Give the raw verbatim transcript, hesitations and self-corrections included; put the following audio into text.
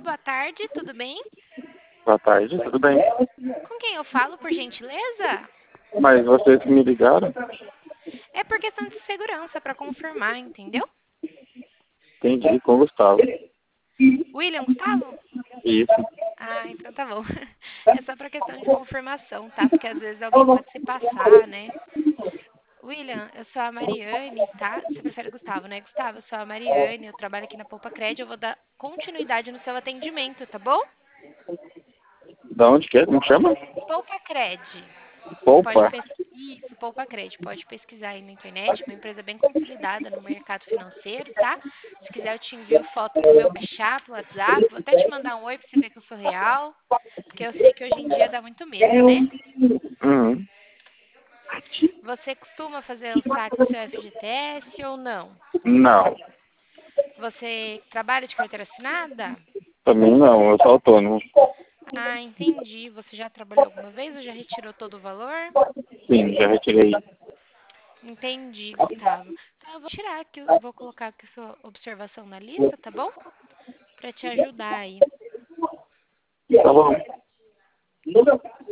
boa tarde, tudo bem? Boa tarde, tudo bem? Com quem eu falo, por gentileza? Mas vocês que me ligaram? É por questão de segurança, para confirmar, entendeu? Entendi, com o Gustavo. William Gustavo? Isso. Ah, então tá bom. É só para questão de confirmação, tá? Porque às vezes alguém pode se passar, né? William, eu sou a Mariane, tá? Você prefere Gustavo, né? Gustavo, eu sou a Mariane, eu trabalho aqui na Poupa Cred, eu vou dar continuidade no seu atendimento, tá bom? Da onde que é? Como chama? Poupa Cred. Você pode Poupa. pesquisar, isso, Poupa Cred, pode pesquisar aí na internet, uma empresa bem consolidada no mercado financeiro, tá? Se quiser eu te envio foto do meu crachá pro WhatsApp, vou até te mandar um oi pra você ver que eu sou real, porque eu sei que hoje em dia dá muito medo, né? Uhum. Você costuma fazer o saque do seu F G T S ou não? Não, Você trabalha de carteira assinada? também não, eu sou autônomo. Ah, entendi. Você já trabalhou alguma vez ou já retirou todo o valor? Sim, já retirei. Entendi, Gustavo. Então eu vou tirar aqui, eu vou colocar aqui sua observação na lista, tá bom? Pra te ajudar aí. Tá bom.